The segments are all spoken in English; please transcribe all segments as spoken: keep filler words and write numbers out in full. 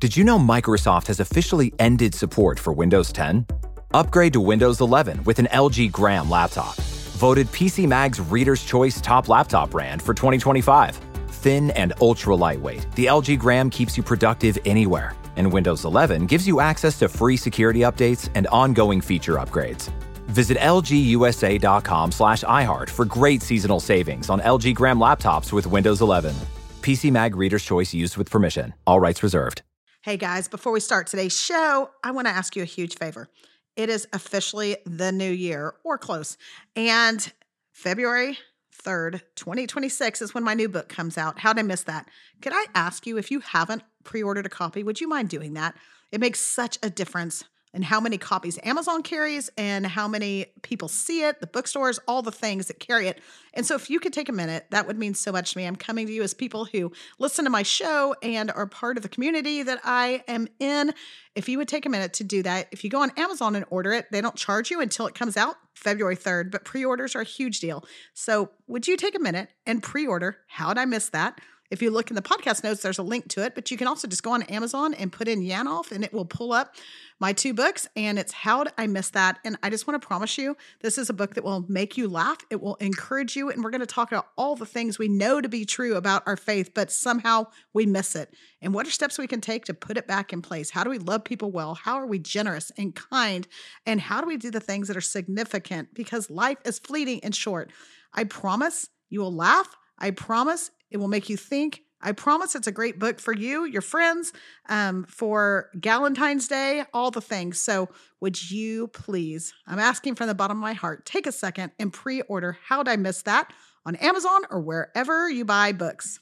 Did you know Microsoft has officially ended support for Windows ten? Upgrade to Windows eleven with an L G Gram laptop. Voted P C Mag's Reader's Choice Top Laptop Brand for twenty twenty-five. Thin and ultra lightweight, the L G Gram keeps you productive anywhere. And Windows eleven gives you access to free security updates and ongoing feature upgrades. Visit lgusa.com slash iHeart for great seasonal savings on L G Gram laptops with Windows eleven. P C Mag Reader's Choice used with permission. All rights reserved. Hey guys, before we start today's show, I want to ask you a huge favor. It is officially the new year, or close, and February third, twenty twenty-six is when my new book comes out. How'd I miss that? Could I ask you, if you haven't pre-ordered a copy, would you mind doing that? It makes such a difference in how many copies Amazon carries and how many people see it, the bookstores, all the things that carry it. And so if you could take a minute, that would mean so much to me. I'm coming to you as people who listen to my show and are part of the community that I am in. If you would take a minute to do that, if you go on Amazon and order it, they don't charge you until it comes out February third, but pre-orders are a huge deal. So would you take a minute and pre-order How'd I Miss That? If you look in the podcast notes, there's a link to it, but you can also just go on Amazon and put in Yanoff and it will pull up my two books, and it's How'd I Miss That? And I just want to promise you, this is a book that will make you laugh. It will encourage you. And we're going to talk about all the things we know to be true about our faith, but somehow we miss it. And what are steps we can take to put it back in place? How do we love people well? How are we generous and kind? And how do we do the things that are significant? Because life is fleeting and short. I promise you will laugh. I promise it will make you think. I promise it's a great book for you, your friends, um, for Galentine's Day, all the things. So would you please, I'm asking from the bottom of my heart, take a second and pre-order How'd I Miss That? On Amazon or wherever you buy books.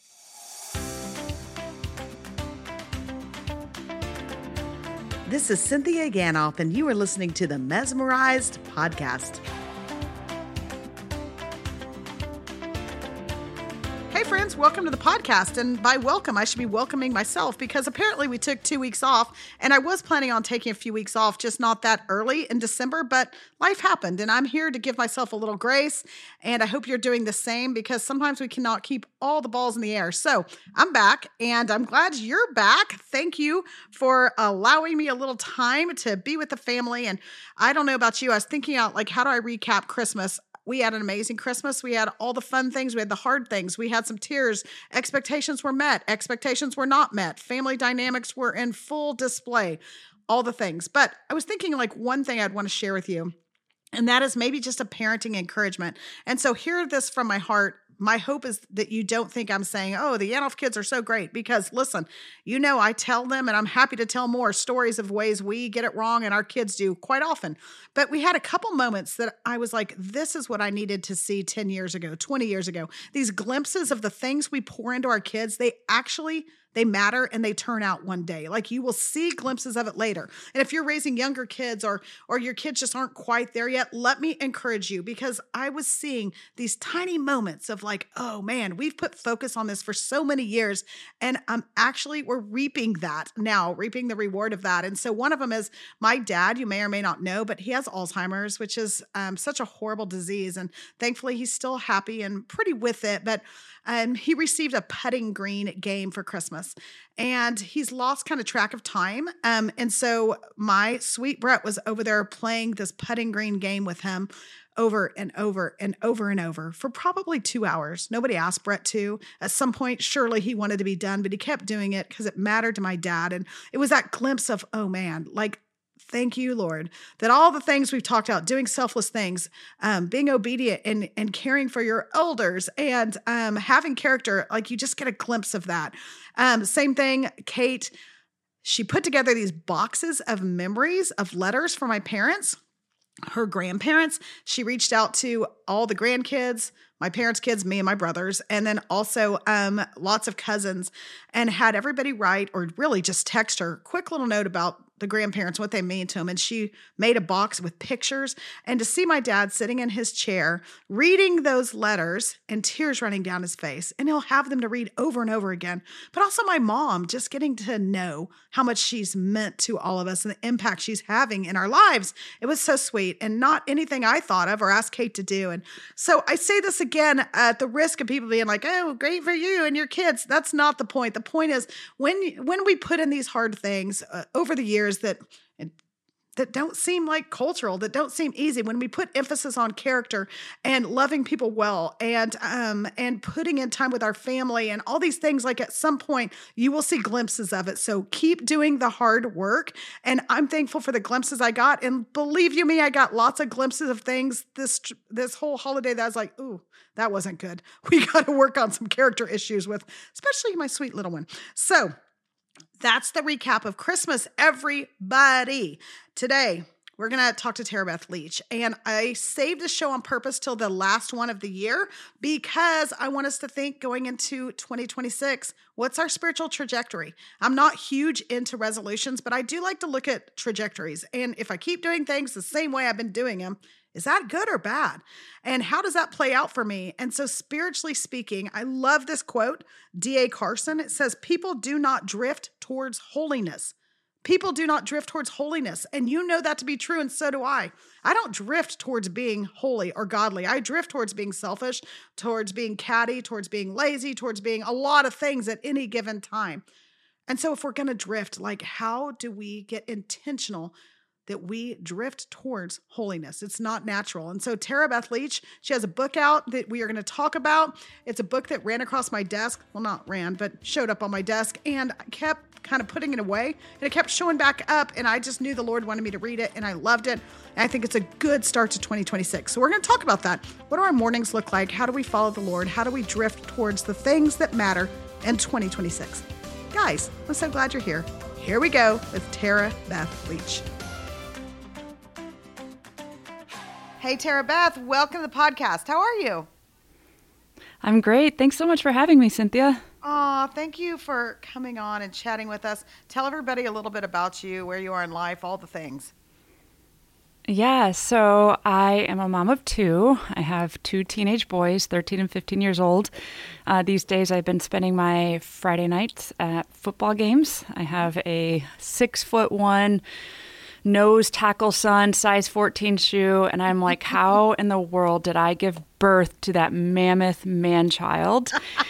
This is Cynthia Ganoff, and you are listening to the Mesmerized Podcast. Hey friends, welcome to the podcast. And by welcome, I should be welcoming myself, because apparently we took two weeks off, and I was planning on taking a few weeks off, just not that early in December, but life happened and I'm here to give myself a little grace. And I hope you're doing the same, because sometimes we cannot keep all the balls in the air. So I'm back, and I'm glad you're back. Thank you for allowing me a little time to be with the family. And I don't know about you, I was thinking out, like, how do I recap Christmas? We had an amazing Christmas. We had all the fun things. We had the hard things. We had some tears. Expectations were met. Expectations were not met. Family dynamics were in full display. All the things. But I was thinking, like, one thing I'd want to share with you, and that is maybe just a parenting encouragement. And so hear this from my heart. My hope is that you don't think I'm saying, oh, the Yanoff kids are so great, because listen, you know, I tell them, and I'm happy to tell more stories of ways we get it wrong, and our kids do quite often. But we had a couple moments that I was like, this is what I needed to see ten years ago, twenty years ago. These glimpses of the things we pour into our kids, they actually They matter, and they turn out one day. Like, you will see glimpses of it later. And if you're raising younger kids, or or your kids just aren't quite there yet, let me encourage you, because I was seeing these tiny moments of like, oh man, we've put focus on this for so many years, and I'm actually, we're reaping that now, reaping the reward of that. And so one of them is my dad. You may or may not know, but he has Alzheimer's, which is um, such a horrible disease. And thankfully he's still happy and pretty with it. But Um, he received a putting green game for Christmas, and he's lost kind of track of time. Um, and so my sweet Brett was over there playing this putting green game with him over and over and over and over for probably two hours. Nobody asked Brett to. At some point, surely he wanted to be done, but he kept doing it because it mattered to my dad. And it was that glimpse of, oh man, like, thank you, Lord, that all the things we've talked about, doing selfless things, um, being obedient and, and caring for your elders, and um, having character, like, you just get a glimpse of that. Um, same thing, Kate, she put together these boxes of memories of letters for my parents, her grandparents. She reached out to all the grandkids, my parents' kids, me and my brothers, and then also um, lots of cousins, and had everybody write, or really just text her, quick little note about the grandparents, what they mean to him. And she made a box with pictures. And to see my dad sitting in his chair, reading those letters, and tears running down his face, and he'll have them to read over and over again. But also my mom, just getting to know how much she's meant to all of us and the impact she's having in our lives. It was so sweet, and not anything I thought of or asked Kate to do. doing. So I say this again at the risk of people being like, oh, great for you and your kids. That's not the point. The point is when, when we put in these hard things uh, over the years that that don't seem like cultural, that don't seem easy, when we put emphasis on character and loving people well and um and putting in time with our family and all these things, like at some point you will see glimpses of it. So keep doing the hard work. And I'm thankful for the glimpses I got. And believe you me, I got lots of glimpses of things this this whole holiday that I was like, ooh, that wasn't good. We got to work on some character issues with, especially my sweet little one. So that's the recap of Christmas, everybody. Today, we're going to talk to Tara Beth Leach. And I saved the show on purpose till the last one of the year because I want us to think going into twenty twenty-six, what's our spiritual trajectory? I'm not huge into resolutions, but I do like to look at trajectories. And if I keep doing things the same way I've been doing them, is that good or bad? And how does that play out for me? And so spiritually speaking, I love this quote, D A Carson. It says, people do not drift towards holiness. People do not drift towards holiness. And you know that to be true, and so do I. I don't drift towards being holy or godly. I drift towards being selfish, towards being catty, towards being lazy, towards being a lot of things at any given time. And so if we're going to drift, like how do we get intentional that we drift towards holiness? It's not natural. And so Tara Beth Leach, she has a book out that we are going to talk about. It's a book that ran across my desk. Well, not ran, but showed up on my desk. And I kept kind of putting it away. And it kept showing back up. And I just knew the Lord wanted me to read it. And I loved it. And I think it's a good start to twenty twenty-six. So we're going to talk about that. What do our mornings look like? How do we follow the Lord? How do we drift towards the things that matter in twenty twenty-six? Guys, I'm so glad you're here. Here we go with Tara Beth Leach. Hey, Tara Beth, welcome to the podcast. How are you? I'm great. Thanks so much for having me, Cynthia. Aw, thank you for coming on and chatting with us. Tell everybody a little bit about you, where you are in life, all the things. Yeah, so I am a mom of two. I have two teenage boys, thirteen and fifteen years old. Uh, these days I've been spending my Friday nights at football games. I have a six foot one nose tackle son, size fourteen shoe. And I'm like, how in the world did I give birth to that mammoth man child?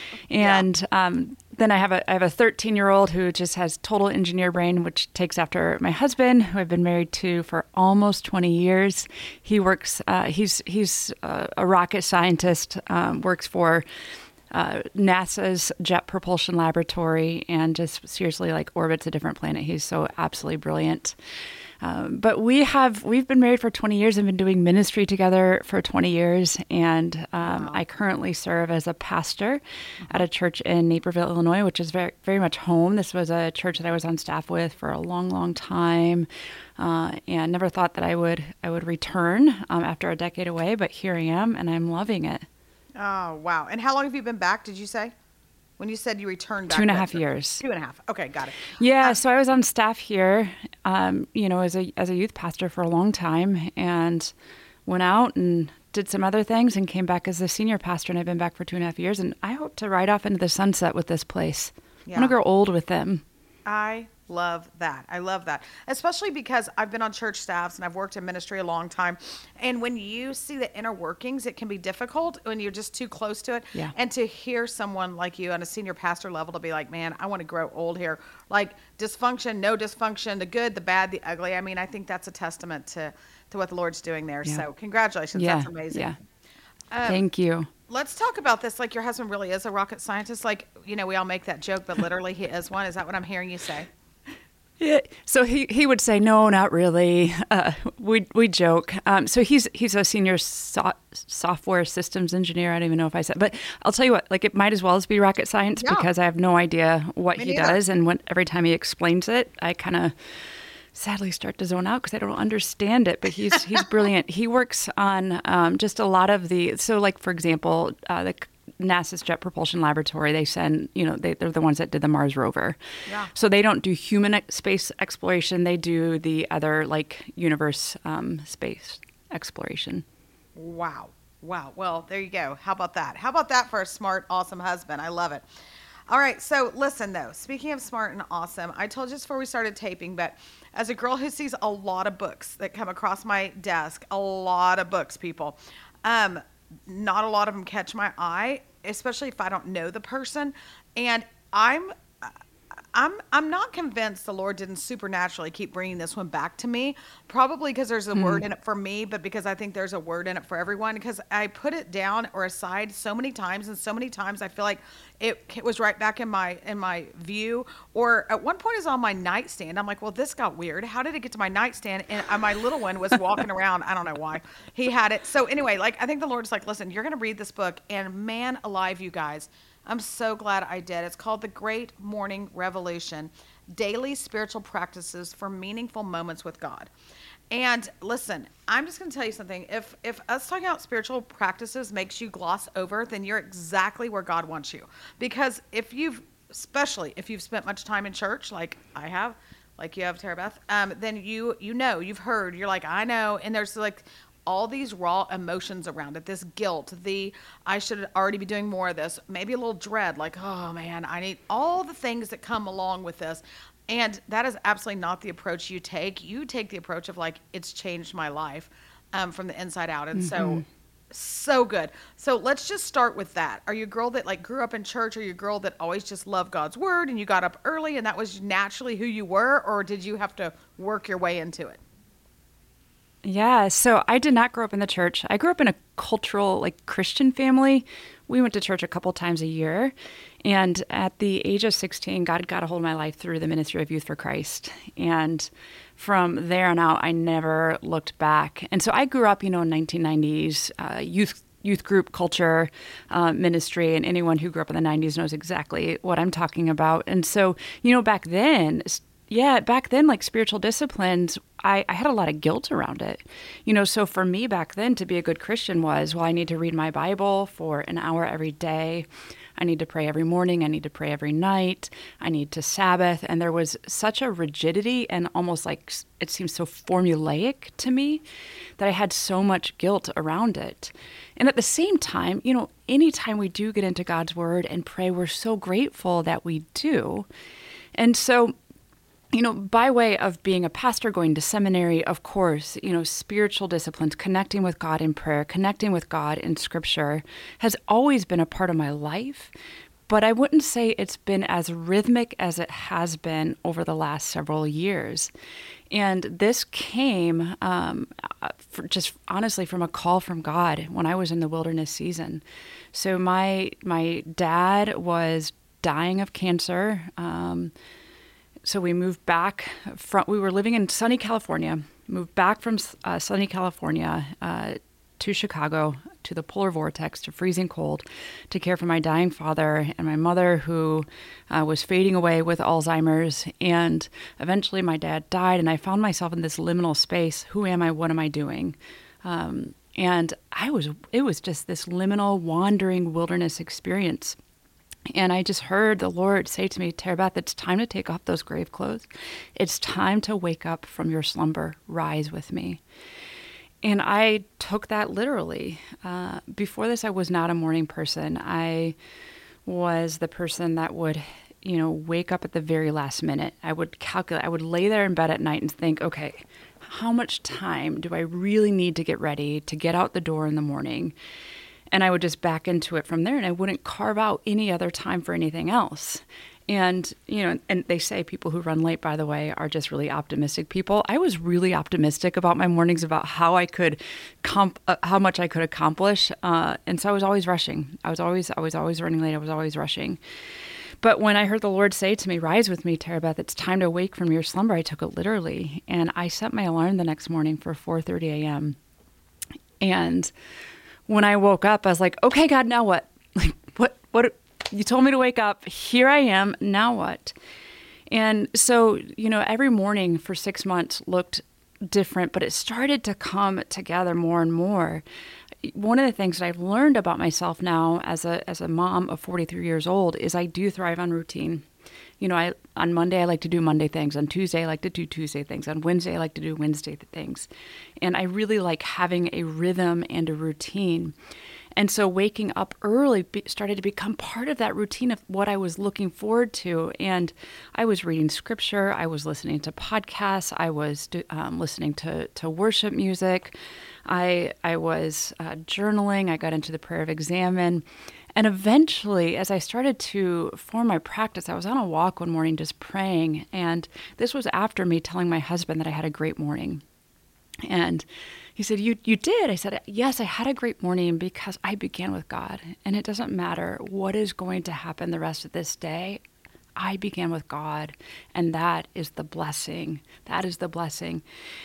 And yeah. um, then I have a I have a thirteen year old who just has total engineer brain, which takes after my husband, who I've been married to for almost twenty years. He works, uh, he's, he's a, a rocket scientist, um, works for Uh, NASA's Jet Propulsion Laboratory, and just seriously like orbits a different planet. He's so absolutely brilliant. Um, but we have, we've been married for twenty years and been doing ministry together for twenty years. And um, wow. I currently serve as a pastor mm-hmm. at a church in Naperville, Illinois, which is very, very much home. This was a church that I was on staff with for a long, long time. Uh, and never thought that I would, I would return um, after a decade away, but here I am and I'm loving it. Oh, wow. And how long have you been back, did you say? When you said you returned back? Two and a half years. Two and a half. Okay, got it. Yeah, Uh, so I was on staff here, um, you know, as a as a youth pastor for a long time, and went out and did some other things and came back as a senior pastor, and I've been back for two and a half years, and I hope to ride off into the sunset with this place. Yeah. I want to grow old with them. I love that. I love that. Especially because I've been on church staffs and I've worked in ministry a long time. And when you see the inner workings, it can be difficult when you're just too close to it. Yeah. And to hear someone like you on a senior pastor level to be like, man, I want to grow old here. Like dysfunction, no dysfunction, the good, the bad, the ugly. I mean, I think that's a testament to, to what the Lord's doing there. Yeah. So congratulations. Yeah. That's amazing. Yeah. Um, Thank you. Let's talk about this. Like your husband really is a rocket scientist. Like, you know, we all make that joke, but literally he is one. Is that what I'm hearing you say? Yeah. So he, he would say, no, not really. Uh, we we joke. Um, so he's he's a senior so- software systems engineer. I don't even know if I said, but I'll tell you what, like it might as well as be rocket science Yeah. because I have no idea what Me he neither. does. And when, every time he explains it, I kind of sadly start to zone out because I don't understand it. But he's he's brilliant. He works on um, just a lot of the, so like, for example, uh, the NASA's Jet Propulsion Laboratory, they send, you know, they, they're the ones that did the Mars rover. Yeah. So they don't do human ex- space exploration. They do the other, like, universe um, space exploration. Wow. Wow. Well, there you go. How about that? How about that for a smart, awesome husband? I love it. All right. So listen, though, speaking of smart and awesome, I told you this before we started taping, but as a girl who sees a lot of books that come across my desk, a lot of books, people, um, not a lot of them catch my eye, especially if I don't know the person. And I'm I'm I'm not convinced the Lord didn't supernaturally keep bringing this one back to me. Probably because there's a mm. word in it for me, but because I think there's a word in it for everyone. Because I put it down or aside so many times, and so many times I feel like it, it was right back in my in my view. Or at one point, it's on my nightstand. I'm like, well, this got weird. How did it get to my nightstand? And my little one was walking around. I don't know why he had it. So anyway, like I think the Lord's like, listen, you're gonna read this book, and man alive, you guys. I'm so glad I did. It's called The Great Morning Revelation, Daily Spiritual Practices for Meaningful Moments with God. And listen, I'm just going to tell you something. If if us talking about spiritual practices makes you gloss over, then you're exactly where God wants you. Because if you've, especially if you've spent much time in church, like I have, like you have, Tara Beth, um, then you you know, you've heard, you're like, I know, and there's like all these raw emotions around it, this guilt, the I should already be doing more of this, maybe a little dread, like, oh man, I need all the things that come along with this. And that is absolutely not the approach you take. You take the approach of like, it's changed my life um, from the inside out. And mm-hmm. so, so good. So let's just start with that. Are you a girl that like grew up in church? Are you a girl that always just loved God's word and you got up early and that was naturally who you were? Or did you have to work your way into it? Yeah, so I did not grow up in the church. I grew up in a cultural, like Christian family. We went to church a couple times a year. And at the age of sixteen, God got a hold of my life through the Ministry of Youth for Christ. And from there on out, I never looked back. And so I grew up, you know, in nineteen nineties, uh, youth youth group culture, uh, ministry, and anyone who grew up in the nineties knows exactly what I'm talking about. And so, you know, back then, yeah, back then, like spiritual disciplines, I, I had a lot of guilt around it. You know, so for me back then to be a good Christian was, well, I need to read my Bible for an hour every day. I need to pray every morning. I need to pray every night. I need to Sabbath. And there was such a rigidity and almost like it seems so formulaic to me that I had so much guilt around it. And at the same time, you know, anytime we do get into God's word and pray, we're so grateful that we do. And so, you know, by way of being a pastor, going to seminary, of course, you know, spiritual disciplines, connecting with God in prayer, connecting with God in scripture has always been a part of my life. But I wouldn't say it's been as rhythmic as it has been over the last several years. And this came um, for just honestly from a call from God when I was in the wilderness season. So my my dad was dying of cancer. Um So we moved back from, we were living in sunny California, moved back from uh, sunny California uh, to Chicago, to the polar vortex, to freezing cold, to care for my dying father and my mother who uh, was fading away with Alzheimer's. And eventually my dad died and I found myself in this liminal space. Who am I? What am I doing? Um, and I was, it was just this liminal wandering wilderness experience. And I just heard the Lord say to me, Tara Beth, it's time to take off those grave clothes. It's time to wake up from your slumber. Rise with me. And I took that literally. Uh, before this, I was not a morning person. I was the person that would, you know, wake up at the very last minute. I would calculate, I would lay there in bed at night and think, okay, how much time do I really need to get ready to get out the door in the morning? And I would just back into it from there, and I wouldn't carve out any other time for anything else. And, you know, and they say people who run late, by the way, are just really optimistic people. I was really optimistic about my mornings, about how I could, comp- uh, how much I could accomplish. Uh, and so I was always rushing. I was always, I was always running late. I was always rushing. But when I heard the Lord say to me, rise with me, Tara Beth, it's time to wake from your slumber, I took it literally. And I set my alarm the next morning for four thirty a.m. And when I woke up, I was like, okay, God, now what? Like, what, what, you told me to wake up. Here I am. Now what? And so, you know, every morning for six months looked different, but it started to come together more and more. One of the things that I've learned about myself now as a, as a mom of forty-three years old is I do thrive on routine. You know, I on Monday, I like to do Monday things. On Tuesday, I like to do Tuesday things. On Wednesday, I like to do Wednesday things. And I really like having a rhythm and a routine. And so waking up early be, started to become part of that routine of what I was looking forward to. And I was reading scripture, I was listening to podcasts, I was um, listening to, to worship music, I, I was uh, journaling, I got into the prayer of examine. And eventually, as I started to form my practice, I was on a walk one morning just praying. And this was after me telling my husband that I had a great morning. And he said, you you did? I said, yes, I had a great morning because I began with God. And it doesn't matter what is going to happen the rest of this day. I began with God. And that is the blessing. That is the blessing.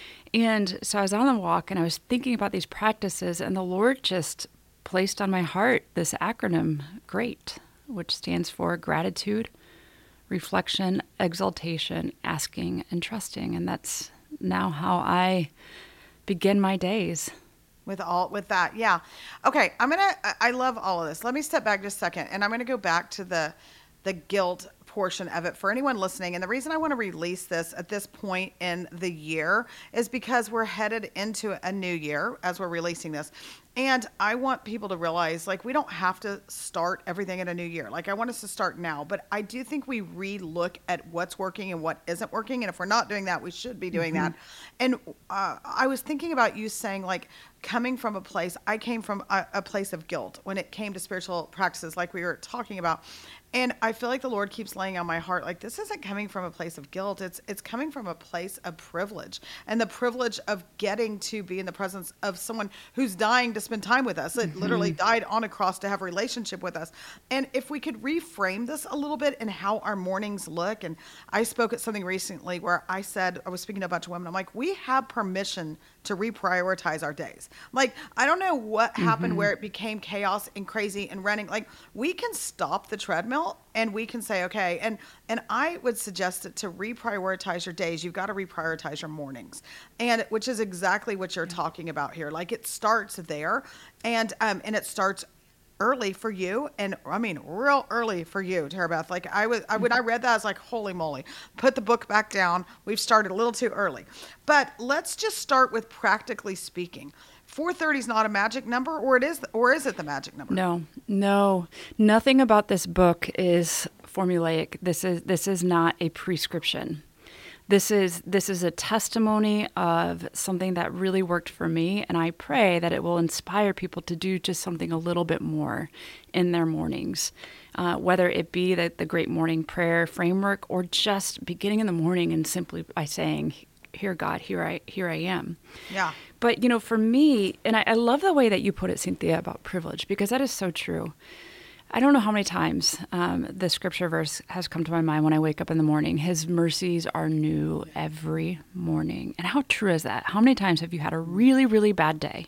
And so I was on the walk and I was thinking about these practices, and the Lord just placed on my heart this acronym, GREAT, which stands for gratitude, reflection, exaltation, asking, and trusting. And that's now how I begin my days. With all, with that. Yeah. Okay. I'm going to, I love all of this. Let me step back just a second. And I'm going to go back to the, the guilt portion of it for anyone listening. And the reason I want to release this at this point in the year is because we're headed into a new year as we're releasing this. And I want people to realize, like, we don't have to start everything in a new year. Like, I want us to start now, but I do think we re-look at what's working and what isn't working. And if we're not doing that, we should be doing mm-hmm. that. And uh, I was thinking about you saying, like, coming from a place, I came from a, a place of guilt when it came to spiritual practices, like we were talking about. And I feel like the Lord keeps laying on my heart, like, this isn't coming from a place of guilt. It's it's coming from a place of privilege, and the privilege of getting to be in the presence of someone who's dying to spend time with us. It mm-hmm. literally died on a cross to have a relationship with us. And if we could reframe this a little bit in how our mornings look. And I spoke at something recently where I said, I was speaking to a bunch of women. I'm like, we have permission to reprioritize our days. Like, I don't know what happened mm-hmm. where it became chaos and crazy and running. Like, we can stop the treadmill and we can say, okay. And, and I would suggest that to reprioritize your days, you've got to reprioritize your mornings, and which is exactly what you're yeah. talking about here. Like, it starts there, and, um, and it starts early for you. And I mean, real early for you, Tarabeth. Like, I was, I, when I read that, I was like, holy moly, put the book back down. We've started a little too early. But let's just start with practically speaking. four thirty is not a magic number, or it is, or is it the magic number? No, no, nothing about this book is formulaic. This is, this is not a prescription. This is this is a testimony of something that really worked for me, and I pray that it will inspire people to do just something a little bit more in their mornings, uh, whether it be the, the Great Morning Prayer framework or just beginning in the morning and simply by saying, "Here, God, here I here I am." Yeah. But, you know, for me, and I, I love the way that you put it, Cynthia, about privilege, because that is so true. I don't know how many times um, the scripture verse has come to my mind when I wake up in the morning. His mercies are new every morning. And how true is that? How many times have you had a really, really bad day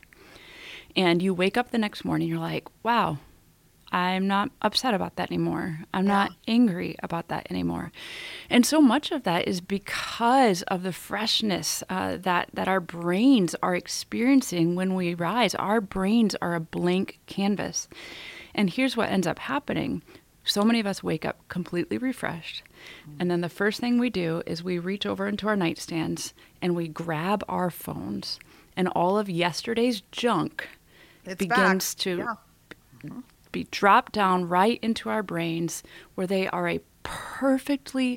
and you wake up the next morning, you're like, wow, I'm not upset about that anymore. I'm yeah. not angry about that anymore. And so much of that is because of the freshness uh, that, that our brains are experiencing when we rise. Our brains are a blank canvas. And here's what ends up happening. So many of us wake up completely refreshed. And then the first thing we do is we reach over into our nightstands and we grab our phones. And all of yesterday's junk it's begins back. to yeah. mm-hmm. be dropped down right into our brains, where they are a perfectly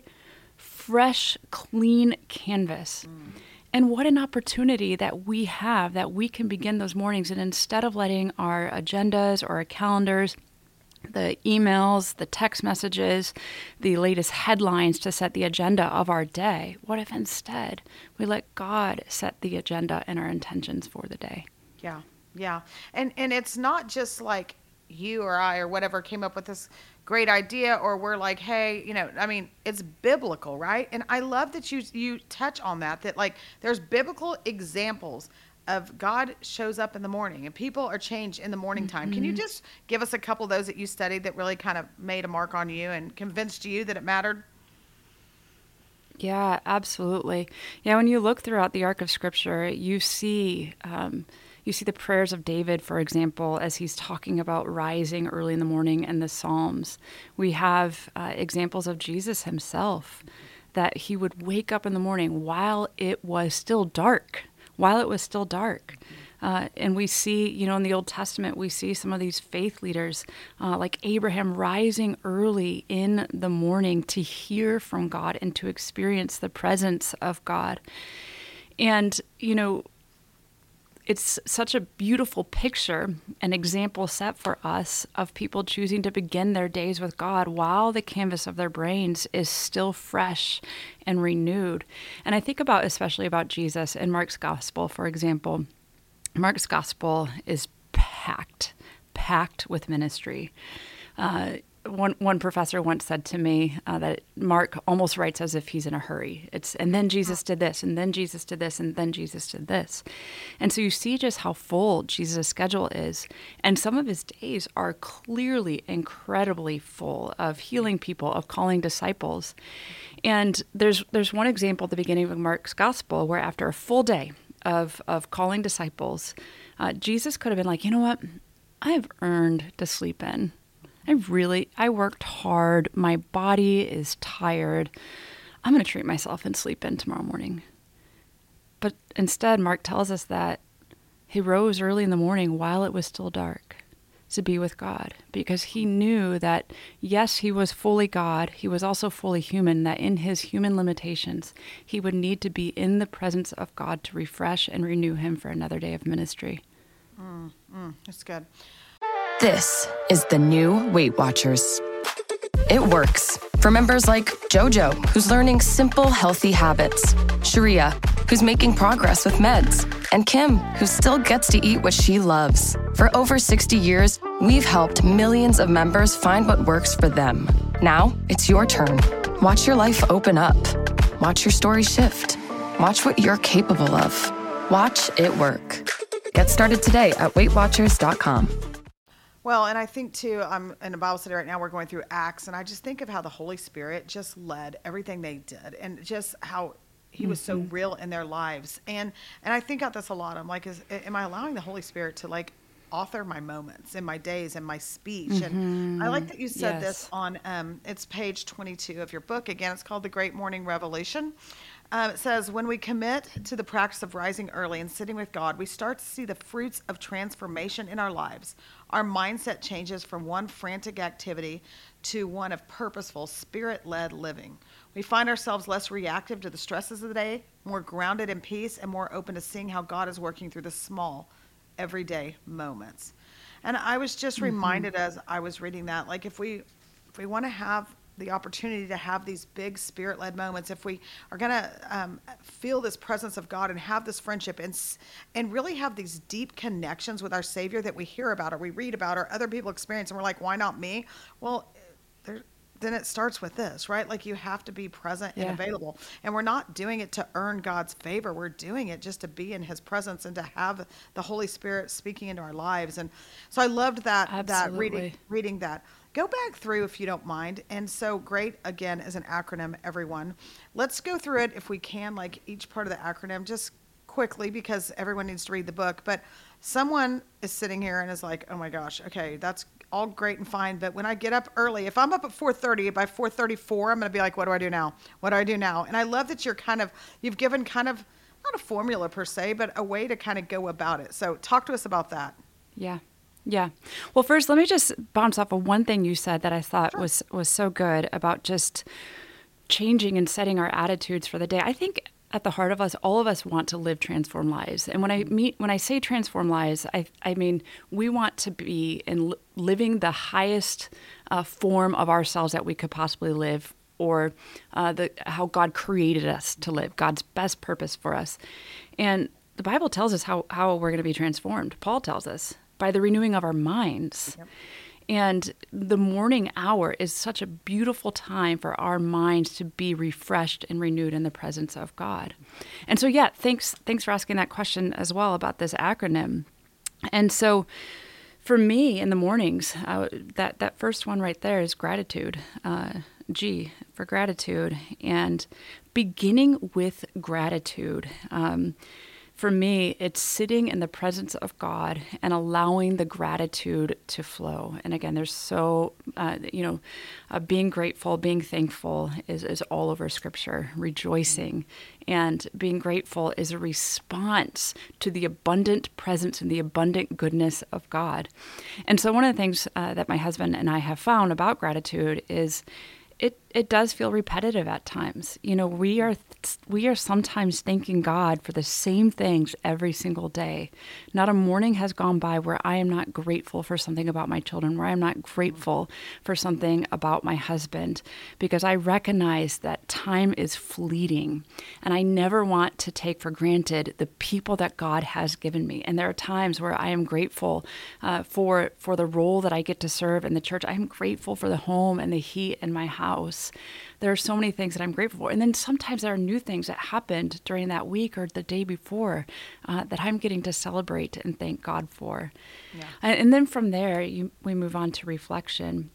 fresh, clean canvas. Mm. And what an opportunity that we have, that we can begin those mornings. And instead of letting our agendas or our calendars, the emails, the text messages, the latest headlines to set the agenda of our day, what if instead we let God set the agenda and our intentions for the day? Yeah, yeah. And and it's not just like you or I or whatever came up with this great idea, or we're like, hey, you know, I mean, it's biblical, right? And I love that you you touch on that, that like there's biblical examples of God shows up in the morning and people are changed in the morning time. Mm-hmm. Can you just give us a couple of those that you studied that really kind of made a mark on you and convinced you that it mattered? Yeah, absolutely. Yeah, when you look throughout the arc of Scripture, you see um, you see the prayers of David, for example, as he's talking about rising early in the morning, and the Psalms. We have uh, examples of Jesus himself, that he would wake up in the morning while it was still dark, while it was still dark. Uh, and we see, you know, in the Old Testament, we see some of these faith leaders uh, like Abraham rising early in the morning to hear from God and to experience the presence of God. And, you know, it's such a beautiful picture, an example set for us of people choosing to begin their days with God while the canvas of their brains is still fresh and renewed. And I think about, especially about Jesus in Mark's gospel, for example. Mark's gospel is packed, packed with ministry. Uh, One one professor once said to me uh, that Mark almost writes as if he's in a hurry. It's and then Jesus did this, and then Jesus did this, and then Jesus did this. And so you see just how full Jesus' schedule is. And some of his days are clearly incredibly full of healing people, of calling disciples. And there's there's one example at the beginning of Mark's gospel where after a full day of, of calling disciples, uh, Jesus could have been like, you know what? I've earned to sleep in. I really, I worked hard. My body is tired. I'm going to treat myself and sleep in tomorrow morning. But instead, Mark tells us that he rose early in the morning while it was still dark to be with God, because he knew that, yes, he was fully God. He was also fully human, that in his human limitations, he would need to be in the presence of God to refresh and renew him for another day of ministry. Mm, mm, that's good. This is the new Weight Watchers. It works for members like Jojo, who's learning simple, healthy habits, Sharia, who's making progress with meds, and Kim, who still gets to eat what she loves. For over sixty years, we've helped millions of members find what works for them. Now, it's your turn. Watch your life open up. Watch your story shift. Watch what you're capable of. Watch it work. Get started today at weight watchers dot com. Well, and I think too, I'm in a Bible study right now, we're going through Acts, and I just think of how the Holy Spirit just led everything they did, and just how he was so real in their lives. And and I think about this a lot. I'm like, is, am I allowing the Holy Spirit to like author my moments in my days and my speech? Mm-hmm. And I like that you said yes. this on, um, it's page twenty-two of your book. Again, it's called The Great Morning Revelation. Um, it says, when we commit to the practice of rising early and sitting with God, we start to see the fruits of transformation in our lives. Our mindset changes from one frantic activity to one of purposeful, spirit-led living. We find ourselves less reactive to the stresses of the day, more grounded in peace, and more open to seeing how God is working through the small, everyday moments. And I was just mm-hmm. reminded as I was reading that, like if we, if we want to have the opportunity to have these big spirit-led moments, if we are going to um, feel this presence of God and have this friendship and and really have these deep connections with our Savior that we hear about or we read about or other people experience, and we're like, why not me? Well, there, then it starts with this, right? Like you have to be present yeah. and available. And we're not doing it to earn God's favor. We're doing it just to be in his presence and to have the Holy Spirit speaking into our lives. And so I loved that, Absolutely. that reading, reading that. Go back through if you don't mind. And so GREAT, again, is an acronym, everyone. Let's go through it if we can, like each part of the acronym, just quickly, because everyone needs to read the book. But someone is sitting here and is like, oh my gosh, okay, that's all great and fine. But when I get up early, if I'm up at four thirty, by four thirty-four, I'm going to be like, what do I do now? What do I do now? And I love that you're kind of, you've given kind of, not a formula per se, but a way to kind of go about it. So talk to us about that. Yeah. Yeah. Well, first, let me just bounce off of one thing you said that I thought sure. was, was so good about just changing and setting our attitudes for the day. I think at the heart of us, all of us want to live transformed lives. And when I meet, when I say transformed lives, I, I mean, we want to be in living the highest uh, form of ourselves that we could possibly live, or uh, the how God created us to live, God's best purpose for us. And the Bible tells us how, how we're going to be transformed. Paul tells us, by the renewing of our minds. Yep. And the morning hour is such a beautiful time for our minds to be refreshed and renewed in the presence of God. And so, yeah, thanks thanks for asking that question as well about this acronym. And so for me in the mornings, uh, that, that first one right there is gratitude, uh, G for gratitude. And beginning with gratitude, um, for me, it's sitting in the presence of God and allowing the gratitude to flow. And again, there's so, uh, you know, uh, being grateful, being thankful is, is all over Scripture, rejoicing. And being grateful is a response to the abundant presence and the abundant goodness of God. And so one of the things uh, that my husband and I have found about gratitude is It it does feel repetitive at times. You know, we are we are sometimes thanking God for the same things every single day. Not a morning has gone by where I am not grateful for something about my children, where I am not grateful for something about my husband, because I recognize that time is fleeting, and I never want to take for granted the people that God has given me. And there are times where I am grateful uh, for for the role that I get to serve in the church. I am grateful for the home and the heat in my house. There are so many things that I'm grateful for. And then sometimes there are new things that happened during that week or the day before uh, that I'm getting to celebrate and thank God for. Yeah. And, and then from there, you, we move on to reflection.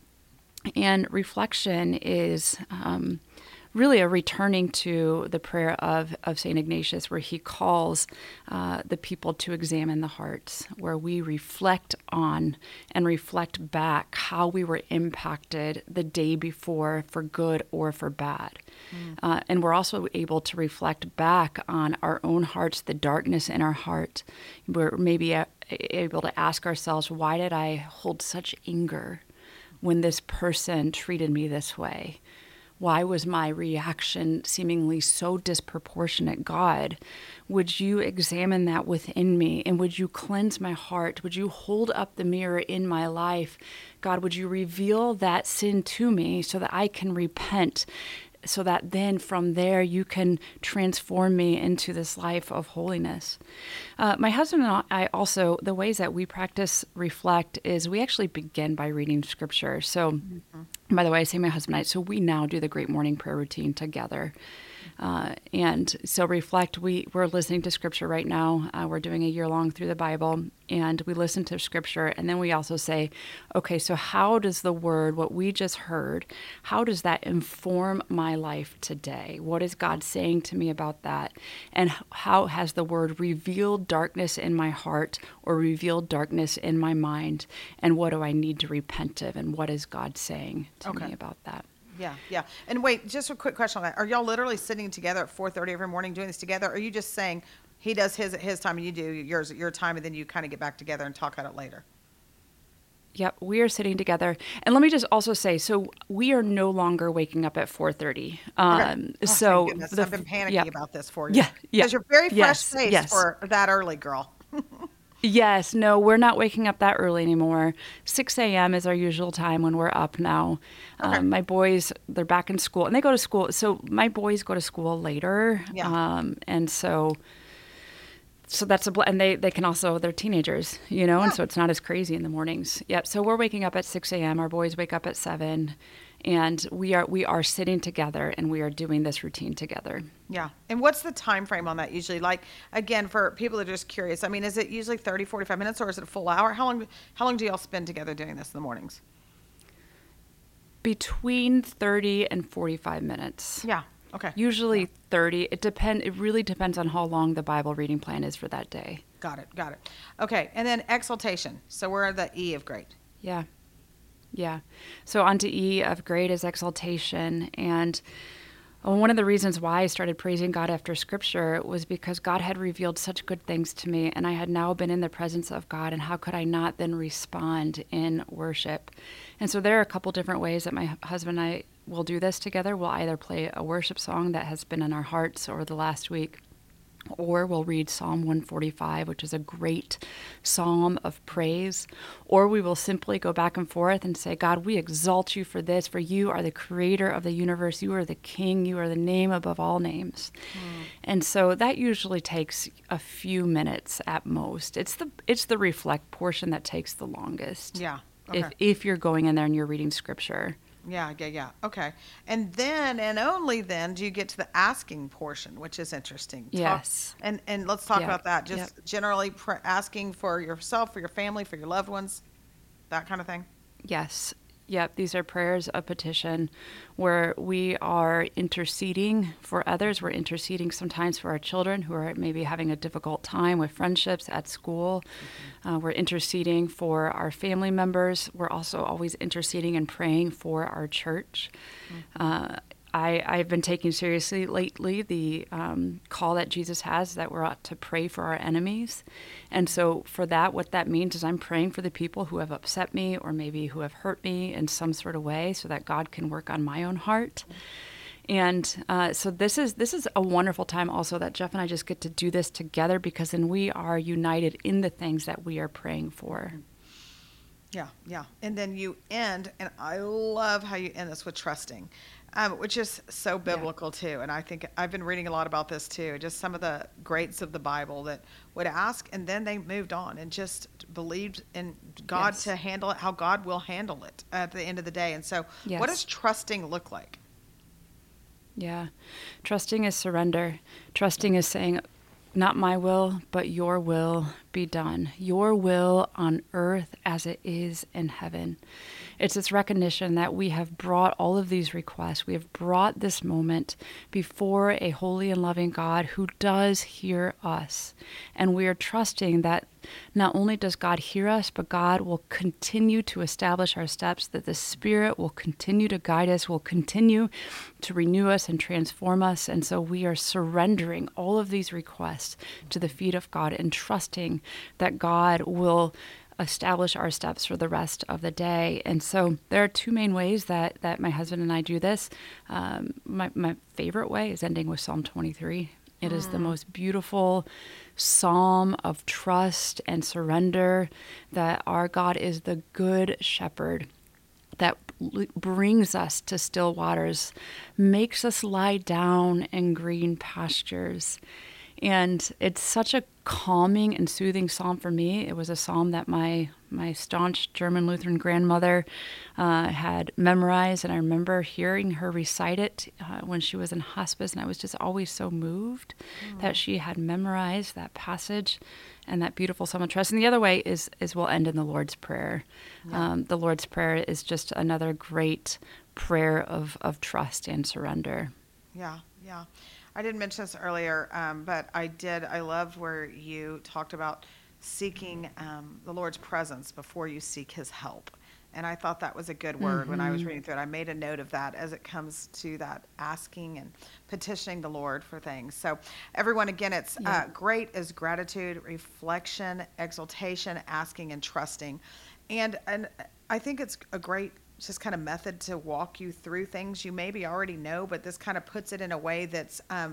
And reflection is um, really a returning to the prayer of, of Saint Ignatius, where he calls uh, the people to examine the hearts, where we reflect on and reflect back how we were impacted the day before for good or for bad. Mm. Uh, and we're also able to reflect back on our own hearts, the darkness in our heart. We're maybe a- able to ask ourselves, why did I hold such anger when this person treated me this way? Why was my reaction seemingly so disproportionate? God, would you examine that within me? And would you cleanse my heart? Would you hold up the mirror in my life? God, would you reveal that sin to me so that I can repent, so that then from there you can transform me into this life of holiness? Uh, my husband and I also, the ways that we practice reflect is we actually begin by reading Scripture. So, mm-hmm. by the way, I say my husband and I, so we now do the Great Morning Prayer routine together. Uh, and so reflect, we, we're listening to Scripture right now. Uh, we're doing a year long through the Bible, and we listen to Scripture. And then we also say, okay, so how does the word, what we just heard, how does that inform my life today? What is God saying to me about that? And how has the word revealed darkness in my heart or revealed darkness in my mind? And what do I need to repent of? And what is God saying to okay. me about that? Yeah, yeah. And wait, just a quick question on that. Are y'all literally sitting together at four thirty every morning doing this together? Or are you just saying he does his at his time and you do yours at your time, and then you kind of get back together and talk about it later? Yep, we are sitting together. And let me just also say, so we are no longer waking up at four thirty. Um, okay. oh, so the, I've been panicking yeah. about this for you. Yeah, yeah. Because you're very fresh yes, faced yes. for that early, girl. Yes, no, we're not waking up that early anymore. six a.m. is our usual time when we're up now. Okay. Um, my boys, they're back in school, and they go to school. So my boys go to school later. Yeah. Um, and so so that's a, and they, they can also, they're teenagers, you know, yeah. and so it's not as crazy in the mornings. Yep. So we're waking up at six a.m. Our boys wake up at seven. And we are we are sitting together and we are doing this routine together. Yeah. And what's the time frame on that usually? Like, again, for people that are just curious, I mean, is it usually thirty, forty-five minutes or is it a full hour? How long how long do y'all spend together doing this in the mornings? Between thirty and forty-five minutes. Yeah. Okay. Usually yeah. thirty. It depend. It really depends on how long the Bible reading plan is for that day. Got it. Got it. Okay. And then exaltation. So we're at the E of great. Yeah. Yeah. So on to E of great is exaltation. And one of the reasons why I started praising God after Scripture was because God had revealed such good things to me, and I had now been in the presence of God, and how could I not then respond in worship? And so there are a couple different ways that my husband and I will do this together. We'll either play a worship song that has been in our hearts over the last week, or we'll read Psalm one forty-five, which is a great psalm of praise, or we will simply go back and forth and say, God, we exalt you for this, for you are the creator of the universe, you are the king, you are the name above all names. Mm. And so that usually takes a few minutes at most. It's the it's the reflect portion that takes the longest. Yeah. Okay. If if you're going in there and you're reading Scripture. Yeah, yeah, yeah. Okay. And then, and only then, do you get to the asking portion, which is interesting. Talk, yes. And and let's talk yep. about that. Just yep. generally pr- asking for yourself, for your family, for your loved ones, that kind of thing. Yes. Yep, these are prayers of petition where we are interceding for others. We're interceding sometimes for our children who are maybe having a difficult time with friendships at school. Mm-hmm. Uh, we're interceding for our family members. We're also always interceding and praying for our church. Mm-hmm. Uh, I, I've been taking seriously lately the um, call that Jesus has that we're ought to pray for our enemies. And so for that, what that means is I'm praying for the people who have upset me or maybe who have hurt me in some sort of way so that God can work on my own heart. And uh, so this is this is a wonderful time also that Jeff and I just get to do this together, because then we are united in the things that we are praying for. Yeah, yeah. And then you end, and I love how you end this with trusting. Um, which is so biblical yeah. too. And I think I've been reading a lot about this too, just some of the greats of the Bible that would ask and then they moved on and just believed in God yes. to handle it, how God will handle it at the end of the day. And so yes. what does trusting look like? Yeah. Trusting is surrender. Trusting is saying, not my will, but your will be done. Your will on earth as it is in heaven. It's this recognition that we have brought all of these requests. We have brought this moment before a holy and loving God who does hear us. And we are trusting that not only does God hear us, but God will continue to establish our steps, that the Spirit will continue to guide us, will continue to renew us and transform us. And so we are surrendering all of these requests to the feet of God and trusting that God will establish our steps for the rest of the day. And so there are two main ways that, that my husband and I do this. Um, my, my favorite way is ending with Psalm twenty-three. It mm. is the most beautiful psalm of trust and surrender, that our God is the good shepherd that brings us to still waters, makes us lie down in green pastures. And it's such a calming and soothing psalm for me. It was a psalm that my my staunch German Lutheran grandmother uh, had memorized, and I remember hearing her recite it uh, when she was in hospice, and I was just always so moved mm. that she had memorized that passage and that beautiful psalm of trust. And the other way is is we'll end in the Lord's Prayer. Yeah. Um, the Lord's Prayer is just another great prayer of, of trust and surrender. Yeah, yeah. I didn't mention this earlier, um, but I did. I love where you talked about seeking um, the Lord's presence before you seek his help. And I thought that was a good word mm-hmm. when I was reading through it. I made a note of that as it comes to that asking and petitioning the Lord for things. So everyone, again, it's yeah. uh, great is gratitude, reflection, exaltation, asking, and trusting. And and I think it's a great just kind of method to walk you through things you maybe already know, but this kind of puts it in a way that's um,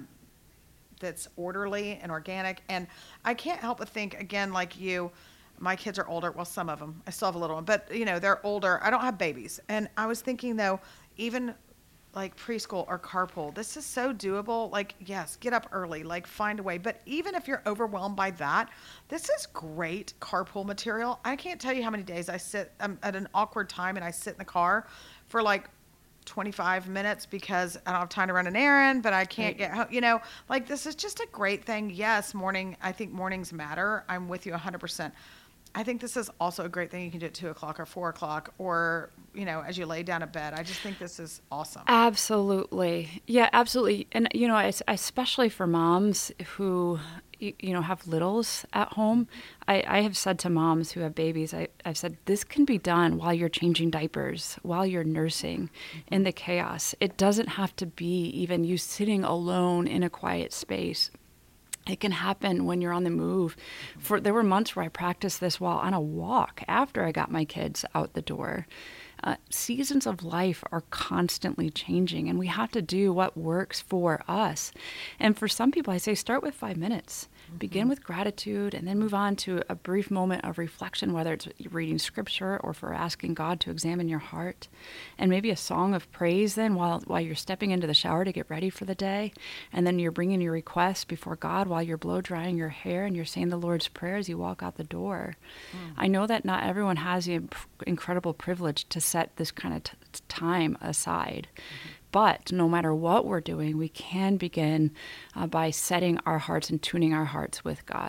that's orderly and organic. And I can't help but think, again, like you, my kids are older. Well, some of them. I still have a little one, but you know, they're older. I don't have babies. And I was thinking though, even like preschool or carpool, this is so doable. Like, yes, get up early, like find a way. But even if you're overwhelmed by that, this is great carpool material. I can't tell you how many days I sit um, at an awkward time and I sit in the car for like twenty-five minutes because I don't have time to run an errand, but I can't right. get home. You know, like this is just a great thing. Yes, morning, I think mornings matter. I'm with you one hundred percent. I think this is also a great thing you can do at two o'clock or four o'clock or, you know, as you lay down in bed. I just think this is awesome. Absolutely. Yeah, absolutely. And, you know, especially for moms who, you know, have littles at home, I, I have said to moms who have babies, I, I've said, this can be done while you're changing diapers, while you're nursing in the chaos. It doesn't have to be even you sitting alone in a quiet space. It can happen when you're on the move. For there were months where I practiced this while on a walk after I got my kids out the door. Uh, seasons of life are constantly changing, and we have to do what works for us. And for some people, I say start with five minutes. Mm-hmm. Begin with gratitude, and then move on to a brief moment of reflection, whether it's reading scripture or for asking God to examine your heart. And maybe a song of praise then while, while you're stepping into the shower to get ready for the day. And then you're bringing your requests before God while you're blow drying your hair and you're saying the Lord's Prayer as you walk out the door. Mm. I know that not everyone has the imp- incredible privilege to set this kind of t- time aside. Mm-hmm. But no matter what we're doing, we can begin uh, by setting our hearts and tuning our hearts with God.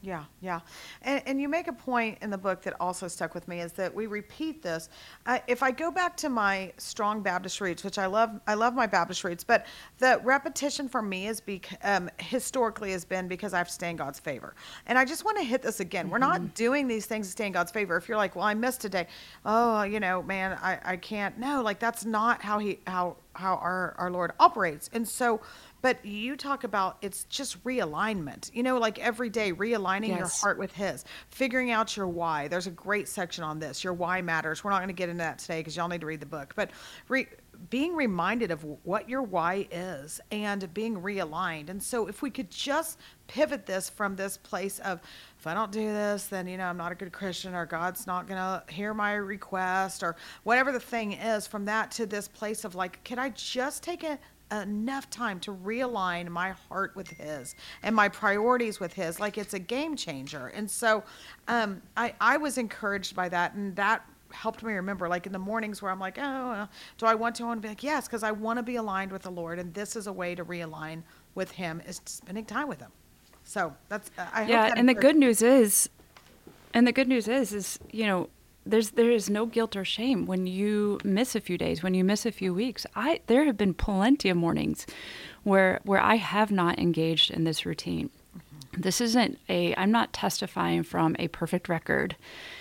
Yeah, yeah. And, and you make a point in the book that also stuck with me is that we repeat this. Uh, if I go back to my strong Baptist roots, which I love, I love my Baptist roots, but the repetition for me is bec- um, historically has been because I have to stay in God's favor. And I just want to hit this again. Mm-hmm. We're not doing these things to stay in God's favor. If you're like, well, I missed today. Oh, you know, man, I, I can't. No, like that's not how he, how, how our, our Lord operates. And so, but you talk about it's just realignment, you know, like every day realigning yes. your heart with his, figuring out your why. There's a great section on this. Your why matters. We're not going to get into that today because y'all need to read the book, but re- being reminded of what your why is and being realigned. And so if we could just pivot this from this place of, if I don't do this, then, you know, I'm not a good Christian, or God's not going to hear my request, or whatever the thing is, from that to this place of like, can I just take a enough time to realign my heart with his and my priorities with his, like it's a game changer. And so um, I, I was encouraged by that, and that helped me remember, like in the mornings where I'm like, oh, well, do I want to? I want to be like, yes, because I want to be aligned with the Lord, and this is a way to realign with him, is spending time with him. So that's, I hope yeah, that and the good news is, and the good news is, is, you know, There's there is no guilt or shame when you miss a few days, when you miss a few weeks. I there have been plenty of mornings where where I have not engaged in this routine. Mm-hmm. This isn't a I'm not testifying from a perfect record,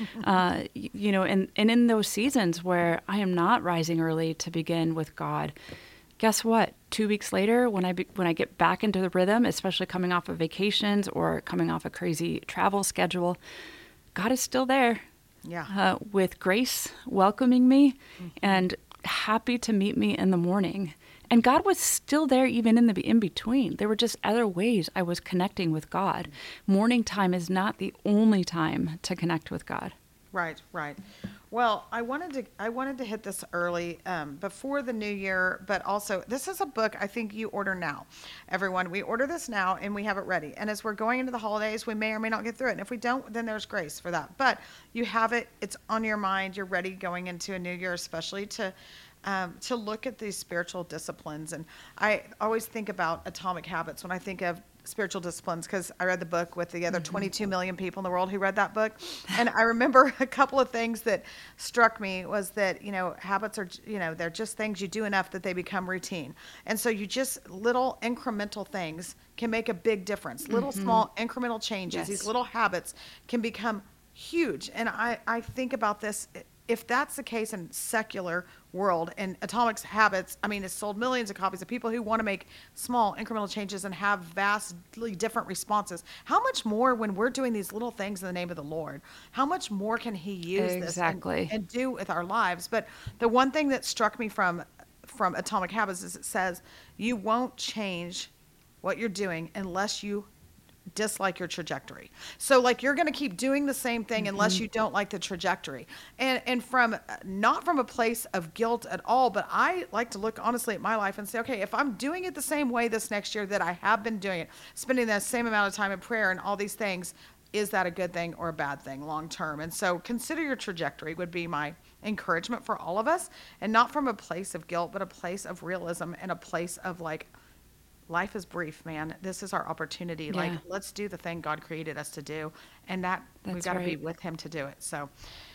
uh, you, you know. And, and in those seasons where I am not rising early to begin with God, guess what? Two weeks later, when I be, when I get back into the rhythm, especially coming off of vacations or coming off a crazy travel schedule, God is still there. Yeah. Uh, with grace welcoming me mm-hmm. and happy to meet me in the morning. And God was still there even in the in between. There were just other ways I was connecting with God. Morning time is not the only time to connect with God. Right, right. Well, I wanted to I wanted to hit this early um, before the new year, but also this is a book I think you order now. Everyone, we order this now and we have it ready. And as we're going into the holidays, we may or may not get through it. And if we don't, then there's grace for that. But you have it, it's on your mind, you're ready going into a new year, especially to um, to look at these spiritual disciplines. And I always think about Atomic Habits when I think of spiritual disciplines, because I read the book with the other mm-hmm. twenty-two million people in the world who read that book. And I remember a couple of things that struck me was that, you know, habits are, you know, they're just things you do enough that they become routine. And so you just little incremental things can make a big difference. Little mm-hmm. small incremental changes, yes. these little habits can become huge. And I, I think about this, if that's the case in secular world and Atomic Habits, I mean, it's sold millions of copies of people who want to make small incremental changes and have vastly different responses. How much more when we're doing these little things in the name of the Lord, how much more can he use exactly. this and, and do with our lives? But the one thing that struck me from, from Atomic Habits is it says, you won't change what you're doing unless you dislike your trajectory. So like you're going to keep doing the same thing mm-hmm. unless you don't like the trajectory. And and from not from a place of guilt at all, but I like to look honestly at my life and say, okay, if I'm doing it the same way this next year that I have been doing it, spending the same amount of time in prayer and all these things, is that a good thing or a bad thing long term? And so consider your trajectory would be my encouragement for all of us, and not from a place of guilt, but a place of realism and a place of like, life is brief, man. This is our opportunity. Yeah. Like, let's do the thing God created us to do. And that That's we've got to right. be with him to do it. So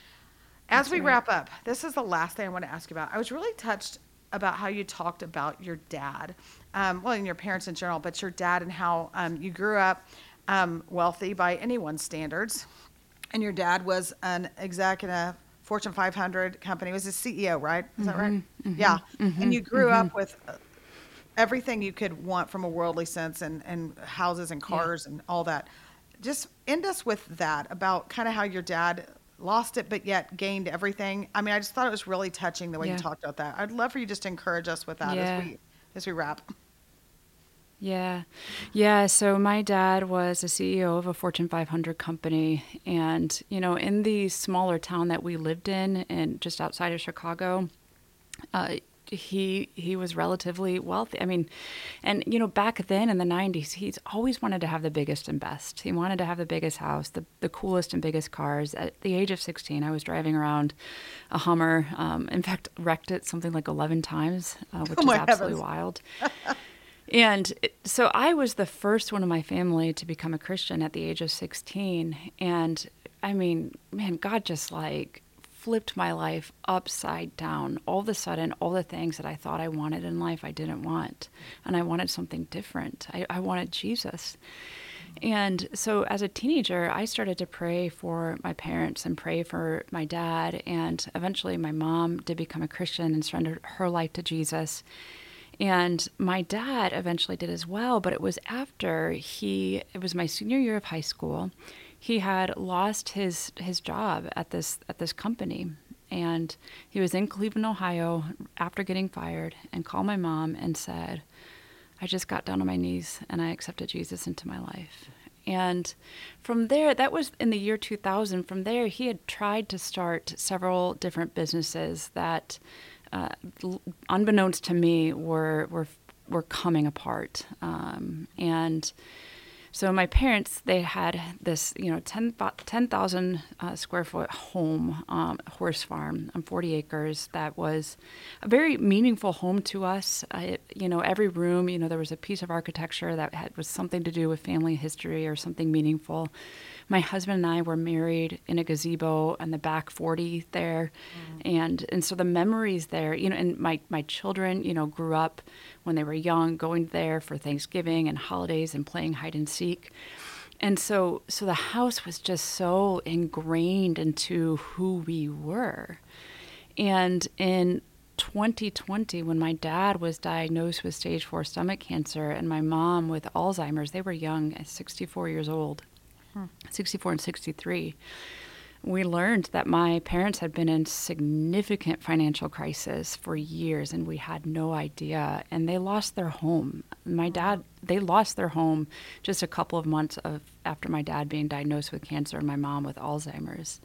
as That's we right. wrap up, this is the last thing I want to ask you about. I was really touched about how you talked about your dad, um, well, and your parents in general, but your dad and how um, you grew up um, wealthy by anyone's standards. And your dad was an exec in a Fortune five hundred company. He was a C E O, right? Is mm-hmm, that right? Mm-hmm, yeah. Mm-hmm, and you grew mm-hmm. up with uh, everything you could want from a worldly sense, and, and houses and cars yeah. and all that. Just end us with that about kind of how your dad lost it, but yet gained everything. I mean, I just thought it was really touching the way yeah. you talked about that. I'd love for you just to encourage us with that yeah. as we, as we wrap. Yeah. Yeah. So my dad was a C E O of a Fortune five hundred company. And, you know, in the smaller town that we lived in, and just outside of Chicago, uh, he he was relatively wealthy. I mean, and, you know, back then in the nineties, he's always wanted to have the biggest and best. He wanted to have the biggest house, the, the coolest and biggest cars. At the age of sixteen, I was driving around a Hummer. Um, in fact, wrecked it something like eleven times, uh, which oh is absolutely heavens. wild. And it, so I was the first one in my family to become a Christian at the age of sixteen. And I mean, man, God just like flipped my life upside down. All of a sudden, all the things that I thought I wanted in life, I didn't want. And I wanted something different. I, I wanted Jesus. And so as a teenager, I started to pray for my parents and pray for my dad. And eventually my mom did become a Christian and surrendered her life to Jesus. And my dad eventually did as well, but it was after he, it was my senior year of high school. He had lost his, his job at this, at this company. And he was in Cleveland, Ohio after getting fired, and called my mom and said, I just got down on my knees and I accepted Jesus into my life. And from there, that was in the year two thousand. From there, he had tried to start several different businesses that, uh, unbeknownst to me, were were were coming apart. Um, and so my parents, they had this, you know, ten thousand uh, square foot home, um, horse farm on forty acres. That was a very meaningful home to us. I, you know, every room, you know, there was a piece of architecture that had, was something to do with family history or something meaningful. My husband and I were married in a gazebo on the back forty there. Mm. And, and so the memories there, you know, and my, my children, you know, grew up when they were young, going there for Thanksgiving and holidays and playing hide and seek. And so, so the house was just so ingrained into who we were. And in twenty twenty, when my dad was diagnosed with stage four stomach cancer and my mom with Alzheimer's, they were young at sixty-four years old. sixty-four and sixty-three, we learned that my parents had been in significant financial crisis for years, and we had no idea. And they lost their home. My dad, they lost their home just a couple of months of after my dad being diagnosed with cancer and my mom with Alzheimer's.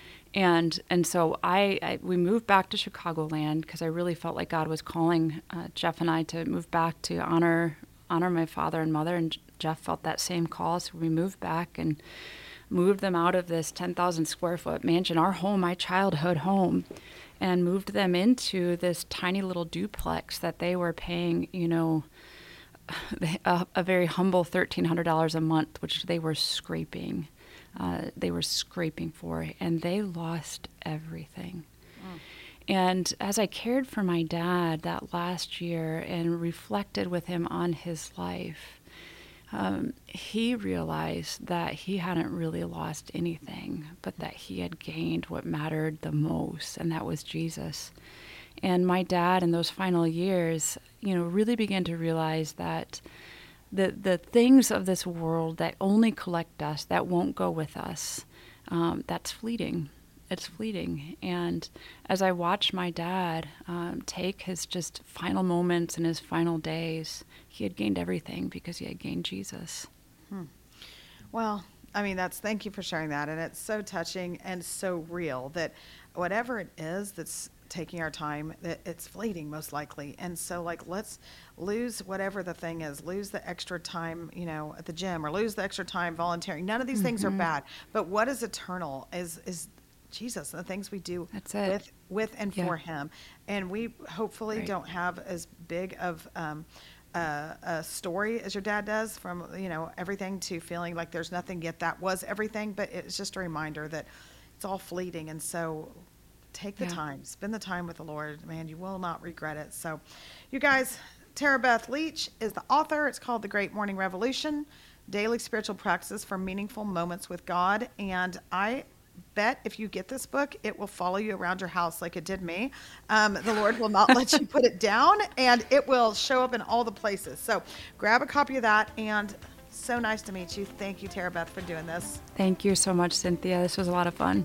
And and so I, I we moved back to Chicagoland because I really felt like God was calling uh, Jeff and I to move back to honor honor my father and mother, and Jeff felt that same call, so we moved back and moved them out of this ten thousand square foot mansion, our home, my childhood home, and moved them into this tiny little duplex that they were paying, you know, a, a very humble thirteen hundred dollars a month, which they were scraping. Uh, they were scraping for, and they lost everything. Mm. And as I cared for my dad that last year and reflected with him on his life, um, he realized that he hadn't really lost anything, but that he had gained what mattered the most, and that was Jesus. And my dad in those final years, you know, really began to realize that the the things of this world that only collect us, that won't go with us, um, that's fleeting. It's fleeting. And as I watched my dad um, take his just final moments and his final days, he had gained everything because he had gained Jesus. Hmm. Well, I mean, that's, thank you for sharing that. And it's so touching and so real that whatever it is that's taking our time, that it's fleeting most likely. And so like, let's lose whatever the thing is, lose the extra time, you know, at the gym, or lose the extra time volunteering. None of these mm-hmm. things are bad, but what is eternal is, is Jesus, and the things we do That's it. with, with and yeah. for him. And we hopefully right. don't have as big of, um, Uh, a story as your dad does, from, you know, everything to feeling like there's nothing, yet that was everything. But it's just a reminder that it's all fleeting. And so take the yeah. time, spend the time with the Lord, man, you will not regret it. So you guys, Tara Beth Leach is the author. It's called The Great Morning Revolution, Daily Spiritual Practices for Meaningful Moments with God. And I bet if you get this book, it will follow you around your house like it did me. Um, the Lord will not let you put it down, and it will show up in all the places. So grab a copy of that, and so nice to meet you. Thank you, Tara Beth, for doing this. Thank you so much, Cynthia. This was a lot of fun.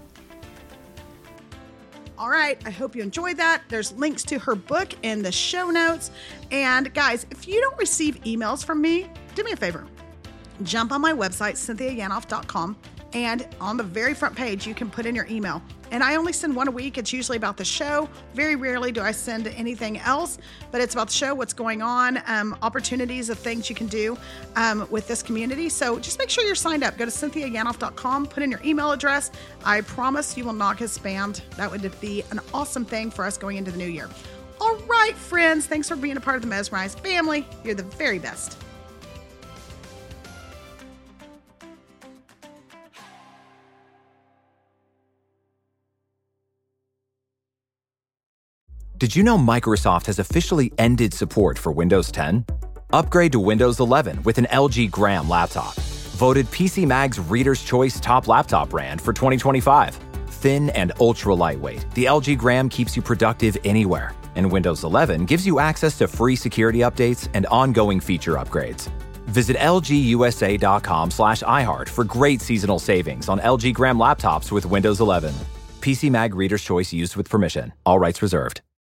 All right. I hope you enjoyed that. There's links to her book in the show notes. And guys, if you don't receive emails from me, do me a favor. Jump on my website, cynthia yanoff dot com. And on the very front page, you can put in your email. And I only send one a week. It's usually about the show. Very rarely do I send anything else, but it's about the show, what's going on, um, opportunities of things you can do um, with this community. So just make sure you're signed up. Go to cynthia yanoff dot com, put in your email address. I promise you will not get spammed. That would be an awesome thing for us going into the new year. All right, friends, thanks for being a part of the Mesmerized family. You're the very best. Did you know Microsoft has officially ended support for Windows ten? Upgrade to Windows eleven with an L G Gram laptop. Voted P C Mag's Reader's Choice Top Laptop Brand for twenty twenty-five. Thin and ultra lightweight, the L G Gram keeps you productive anywhere. And Windows eleven gives you access to free security updates and ongoing feature upgrades. Visit lgusa.com slash iHeart for great seasonal savings on L G Gram laptops with Windows eleven. P C Mag Reader's Choice used with permission. All rights reserved.